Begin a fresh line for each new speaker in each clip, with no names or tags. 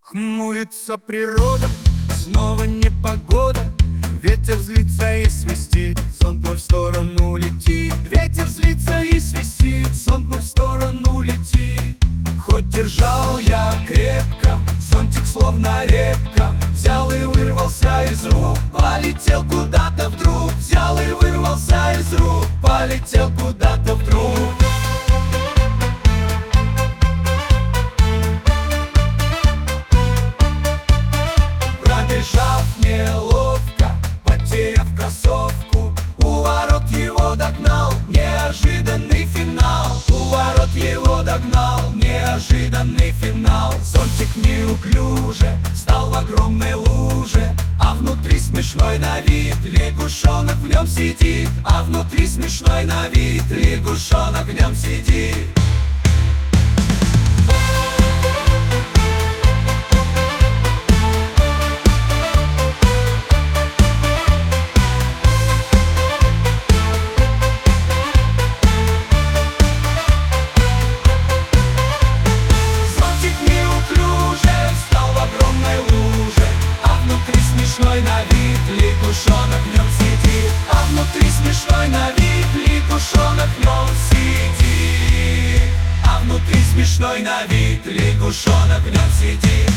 Хмурится природа, снова непогода. Ветер злится и свистит, сон в сторону летит. Ветер злится и свистит, сон в сторону летит. Хоть держал я крепко, зонтик словно репка, взял и вырвался из рук, полетел куда-то вдруг. Взял и вырвался из рук, полетел куда-то вдруг. Пробежав неловко, потеряв кроссовку, у ворот его догнал неожиданный финал. У ворот его догнал неожиданный финал. Зонтик неуклюже стал в огромной луже, а внутри смешной на вид лягушонок в нем сидит. А внутри смешной на вид лягушонок в нем сидит. Смешной на вид лягушонок в нем сидит. А внутри смешной на вид лягушонок в нем сидит. А внутри смешной на вид лягушонок в нем сидит.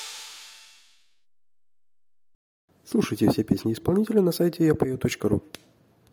Слушайте все песни исполнителя на сайте yapою.ru.